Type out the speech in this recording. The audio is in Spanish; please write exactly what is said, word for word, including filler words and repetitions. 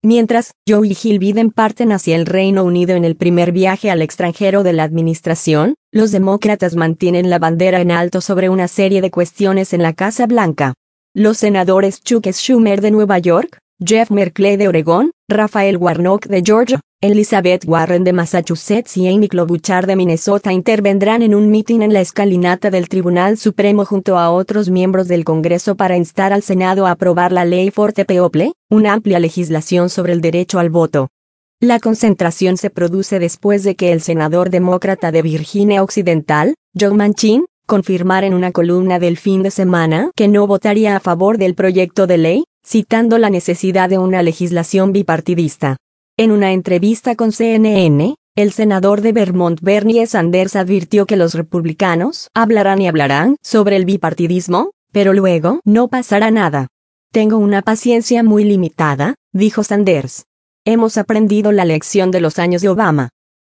Mientras, Joe y Jill Biden parten hacia el Reino Unido en el primer viaje al extranjero de la administración, los demócratas mantienen la bandera en alto sobre una serie de cuestiones en la Casa Blanca. Los senadores Chuck Schumer de Nueva York, Jeff Merkley de Oregón, Raphael Warnock de Georgia, Elizabeth Warren de Massachusetts y Amy Klobuchar de Minnesota intervendrán en un mitin en la escalinata del Tribunal Supremo junto a otros miembros del Congreso para instar al Senado a aprobar la ley Forte-Peoples, una amplia legislación sobre el derecho al voto. La concentración se produce después de que el senador demócrata de Virginia Occidental, Joe Manchin, confirmara en una columna del fin de semana que no votaría a favor del proyecto de ley, citando la necesidad de una legislación bipartidista. En una entrevista con C N N, el senador de Vermont Bernie Sanders advirtió que los republicanos hablarán y hablarán sobre el bipartidismo, pero luego no pasará nada. Tengo una paciencia muy limitada, dijo Sanders. Hemos aprendido la lección de los años de Obama.